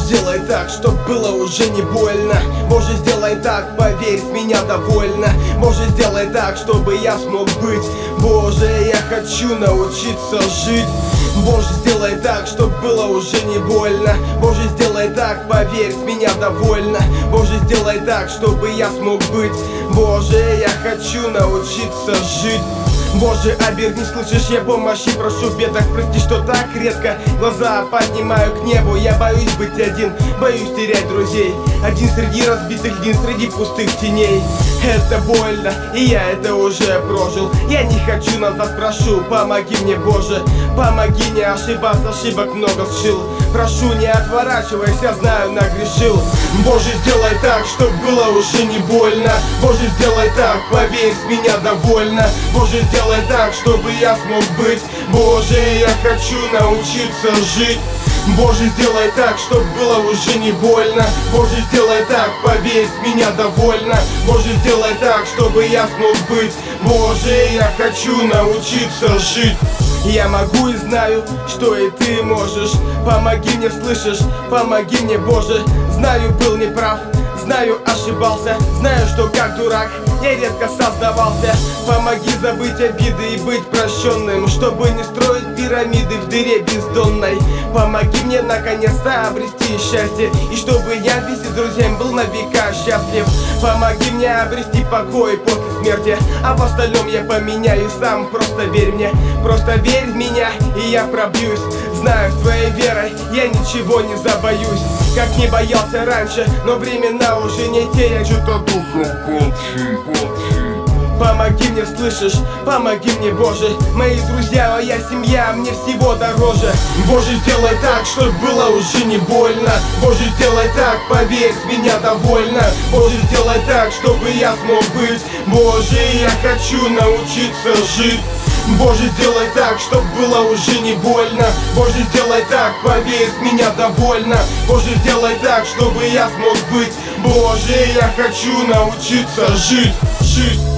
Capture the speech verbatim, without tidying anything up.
сделай так, чтоб было уже не больно. Боже, сделай так, поверь, в меня довольно. Боже, сделай так, чтобы я смог быть. Боже, я хочу научиться жить. Боже, сделай так, чтоб было уже не больно. Боже, сделай так, поверь, в меня довольно. Боже, сделай так, чтобы я смог быть. Боже, я хочу научиться жить. Боже, оберни, слышишь, я помощи прошу в бедах. Прости, что так редко глаза поднимаю к небу. Я боюсь быть один, боюсь терять друзей. Один среди разбитых дней, среди пустых теней. Это больно, и я это уже прожил. Я не хочу назад, прошу, помоги мне, Боже. Помоги не ошибаться, ошибок много сшил. Прошу, не отворачивайся, знаю, нагрешил. Боже, сделай так, чтоб было уже не больно. Боже, сделай так, поверь, с меня довольно. Боже, сделай так, чтобы я смог быть. Боже, я хочу научиться жить. Боже, сделай так, чтоб было уже не больно. Боже, сделай так, поверь, с меня довольно. Боже, сделай так, чтобы я смог быть. Боже, я хочу научиться жить. Я могу и знаю, что и ты можешь. Помоги мне, слышишь, помоги мне, Боже. Знаю, был неправ, знаю, ошибался. Знаю, что как дурак я редко создавался. Помоги забыть обиды и быть прощенным, чтобы не строить пирамиды в дыре бездонной. Помоги мне наконец-то обрести счастье, и чтобы я вместе с друзьями был на века счастлив. Помоги мне обрести покой после смерти, а в остальном я поменяю сам. Просто верь мне, просто верь в меня, и я пробьюсь. Знаю, с твоей верой я ничего не забоюсь, как не боялся раньше, но времена уже не те. Я что-то духом падший. Помоги мне, слышишь, помоги мне, Боже. Мои друзья, моя семья мне всего дороже. Боже, сделай так, чтоб было уже не больно. Боже, сделай так, поверь, с меня довольно. Боже, сделай так, чтобы я смог быть. Боже, я хочу научиться жить. Боже, сделай так, чтоб было уже не больно. Боже, сделай так, поверь, с меня довольно. Боже, сделай так, чтобы я смог быть. Боже, я хочу научиться жить, жить.